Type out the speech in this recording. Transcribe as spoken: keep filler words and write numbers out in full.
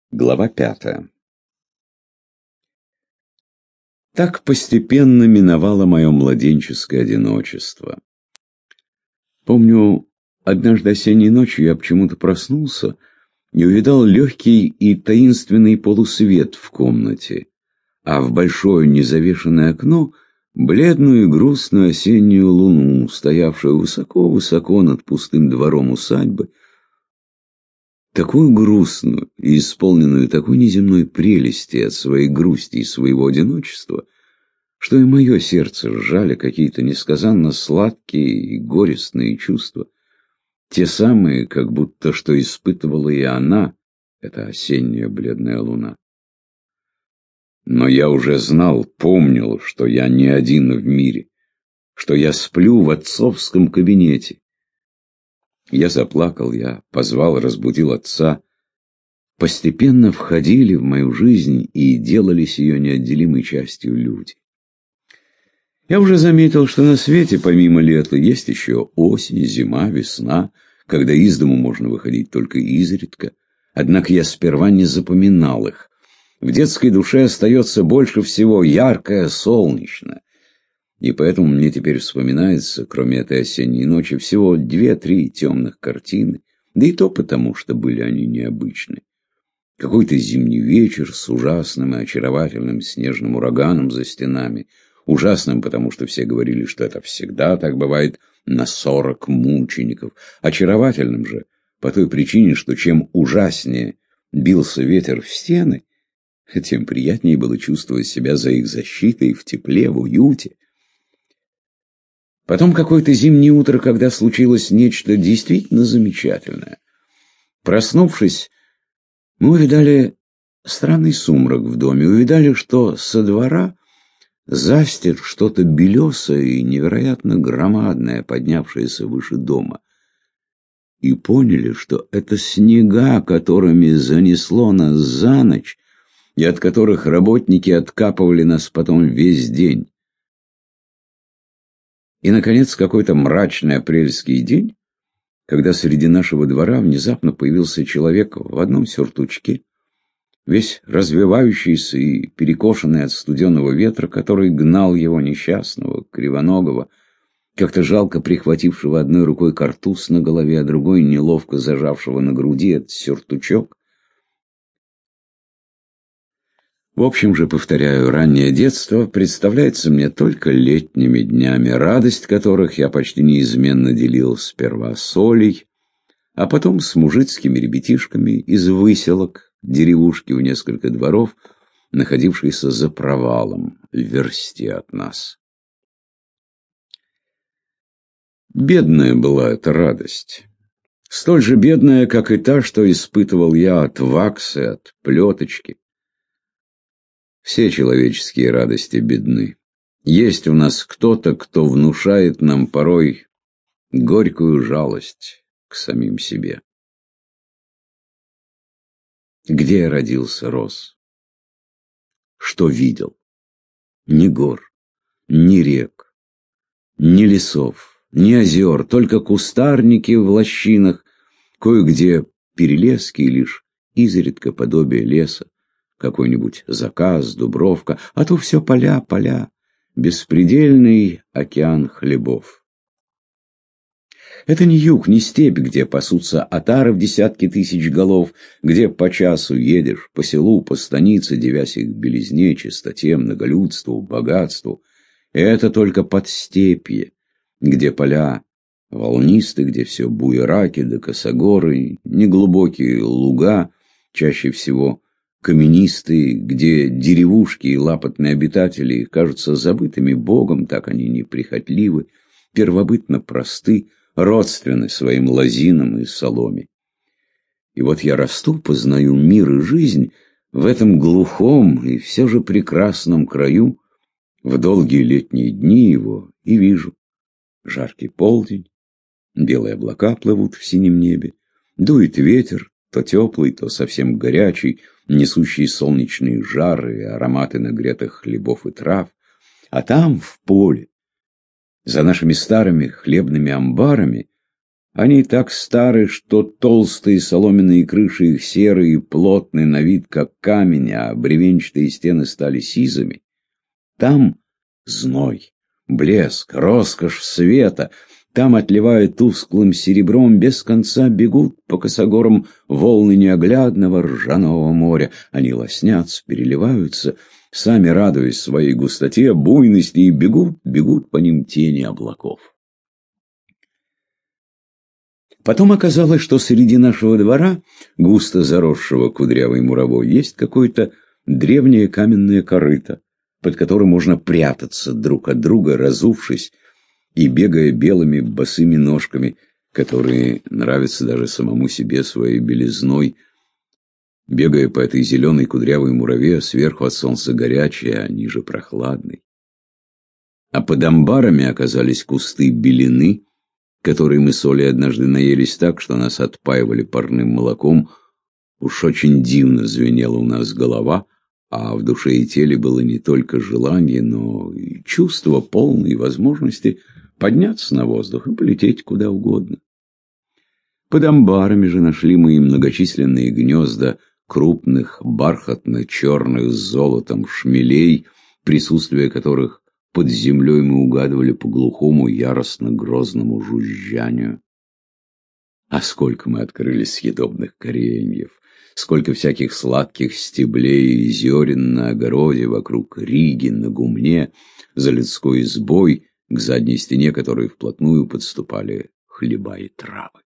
Глава пятая. Так постепенно миновало мое младенческое одиночество. Помню, однажды осенней ночью я почему-то проснулся и увидал легкий и таинственный полусвет в комнате, а в большое незавешенное окно бледную и грустную осеннюю луну, стоявшую высоко-высоко над пустым двором усадьбы, такую грустную и исполненную такой неземной прелести от своей грусти и своего одиночества, что и мое сердце сжали какие-то несказанно сладкие и горестные чувства, те самые, как будто что испытывала и она, эта осенняя бледная луна. Но я уже знал, помнил, что я не один в мире, что я сплю в отцовском кабинете. Я заплакал, я позвал, разбудил отца. Постепенно входили в мою жизнь и делались ее неотделимой частью люди. Я уже заметил, что на свете, помимо лета, есть еще осень, зима, весна, когда из дому можно выходить только изредка. Однако я сперва не запоминал их. В детской душе остается больше всего яркое, солнечное. И поэтому мне теперь вспоминается, кроме этой осенней ночи, всего две-три темных картины, да и то потому, что были они необычны. Какой-то зимний вечер с ужасным и очаровательным снежным ураганом за стенами, ужасным, потому что все говорили, что это всегда так бывает на сорок мучеников, очаровательным же по той причине, что чем ужаснее бился ветер в стены, тем приятнее было чувствовать себя за их защитой в тепле, в уюте. Потом какое-то зимнее утро, когда случилось нечто действительно замечательное. Проснувшись, мы увидали странный сумрак в доме, увидали, что со двора застит что-то белесое и невероятно громадное, поднявшееся выше дома. И поняли, что это снега, которыми занесло нас за ночь, и от которых работники откапывали нас потом весь день. И, наконец, какой-то мрачный апрельский день, когда среди нашего двора внезапно появился человек в одном сюртучке, весь развивающийся и перекошенный от студеного ветра, который гнал его несчастного, кривоногого, как-то жалко прихватившего одной рукой картуз на голове, а другой неловко зажавшего на груди этот сюртучок. В общем же, повторяю, раннее детство представляется мне только летними днями, радость которых я почти неизменно делил сперва с Олей, а потом с мужицкими ребятишками из выселок, деревушки в несколько дворов, находившейся за провалом в версте от нас. Бедная была эта радость, столь же бедная, как и та, что испытывал я от ваксы, от плеточки. Все человеческие радости бедны. Есть у нас кто-то, кто внушает нам порой горькую жалость к самим себе. Где я родился, рос? Что видел? Ни гор, ни рек, ни лесов, ни озер, только кустарники в лощинах, кое-где перелески и лишь изредка подобие леса. Какой-нибудь Заказ, Дубровка, а то все поля, поля, беспредельный океан хлебов. Это не юг, не степь, где пасутся отары в десятки тысяч голов, где по часу едешь по селу, по станице, девясь их белизне, чистоте, многолюдству, богатству. Это только подстепье, где поля волнисты, где все буераки да косогоры, неглубокие луга, чаще всего каменистые, где деревушки и лапотные обитатели кажутся забытыми Богом, так они неприхотливы, первобытно просты, родственны своим лозинам и соломе. И вот я расту, познаю мир и жизнь в этом глухом и все же прекрасном краю, в долгие летние дни его, и вижу жаркий полдень, белые облака плывут в синем небе, дует ветер, то теплый, то совсем горячий, несущие солнечные жары и ароматы нагретых хлебов и трав, а там, в поле, за нашими старыми хлебными амбарами, Они так стары, что толстые соломенные крыши их серые и плотные на вид, как камень, а бревенчатые стены стали сизыми. Там зной, блеск, роскошь света. Там, отливая тусклым серебром, без конца бегут по косогорам волны неоглядного ржаного моря. Они лоснятся, переливаются, сами радуясь своей густоте, буйности, и бегут, бегут по ним тени облаков. Потом оказалось, что среди нашего двора, густо заросшего кудрявой муровой, есть какое-то древнее каменное корыто, под которым можно прятаться друг от друга, разувшись и бегая белыми босыми ножками, которые нравятся даже самому себе своей белизной, бегая по этой зеленой кудрявой мураве, сверху от солнца горячей, а ниже прохладной. А под амбарами оказались кусты белины, которые мы с Олей однажды наелись так, что нас отпаивали парным молоком. Уж очень дивно звенела у нас голова, а в душе и теле было не только желание, но и чувство полной возможности подняться на воздух и полететь куда угодно. Под амбарами же нашли мы и многочисленные гнезда крупных, бархатно-черных с золотом шмелей, присутствие которых под землей мы угадывали по глухому, яростно-грозному жужжанию. А сколько мы открыли съедобных кореньев, сколько всяких сладких стеблей и зерен на огороде вокруг Риги, на гумне, за людской избой, к задней стене которой вплотную подступали хлеба и травы.